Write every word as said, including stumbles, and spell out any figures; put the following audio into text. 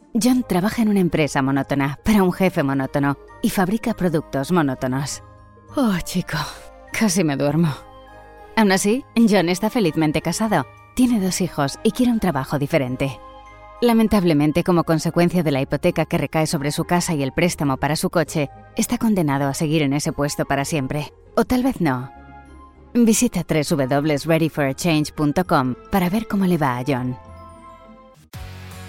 John trabaja en una empresa monótona para un jefe monótono y fabrica productos monótonos. Oh, chico, casi me duermo. Aún así, John está felizmente casado, tiene dos hijos y quiere un trabajo diferente. Lamentablemente, como consecuencia de la hipoteca que recae sobre su casa y el préstamo para su coche, está condenado a seguir en ese puesto para siempre. O tal vez no. Visita doble u doble u doble u punto ready for a change punto com para ver cómo le va a John.